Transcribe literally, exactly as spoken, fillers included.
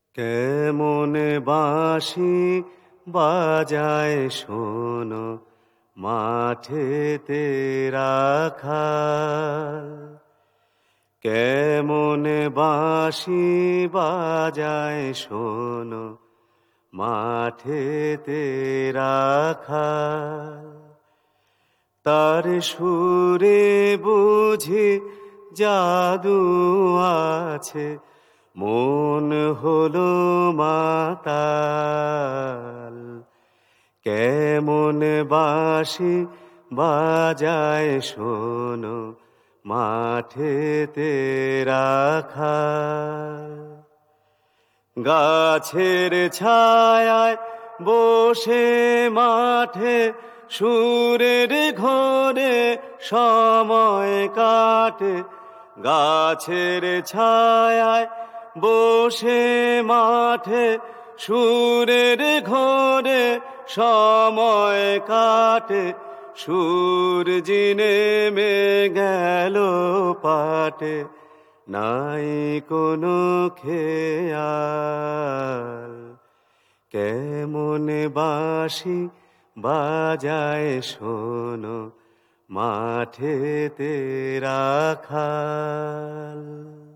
কেমন বাঁশি বাজায় শোনো মাঠেতে রাখাল। কেমন বাঁশি বাজায় শোনো মাঠেতে রাখাল। তার সুরে বুঝি জাদু আছে, মন হলো মাতাল। কেমন বাঁশি বাজায় শোনো মাঠেতে রাখাল। গাছের ছায়ায় বসে মাঠে সুরের ঘরে সময় কাটে। গাছের ছায়ায় বসে মাঠে সুরের ঘরে সময় কাটে। সূর্যি নেমে গেল পাটে, নাই কোনো খেয়াল। কেমন বাঁশি বাজায় শোনো মাঠেতে রাখাল।